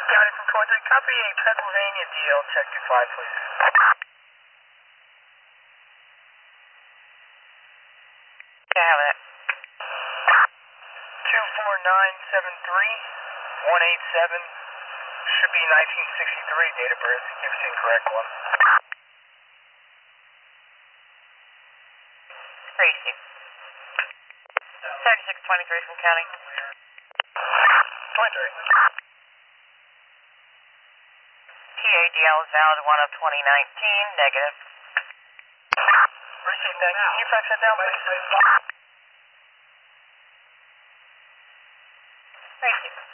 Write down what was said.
County from 23, copy a Pennsylvania DL, check 25, please. Yeah, I have it. 24973 187, should be 1963, date of birth, if it's incorrect one. Tracy. 3623 from county. 23. TADL is valid 1 of 2019, negative. Received that. Can you fax that down, please? Tracy.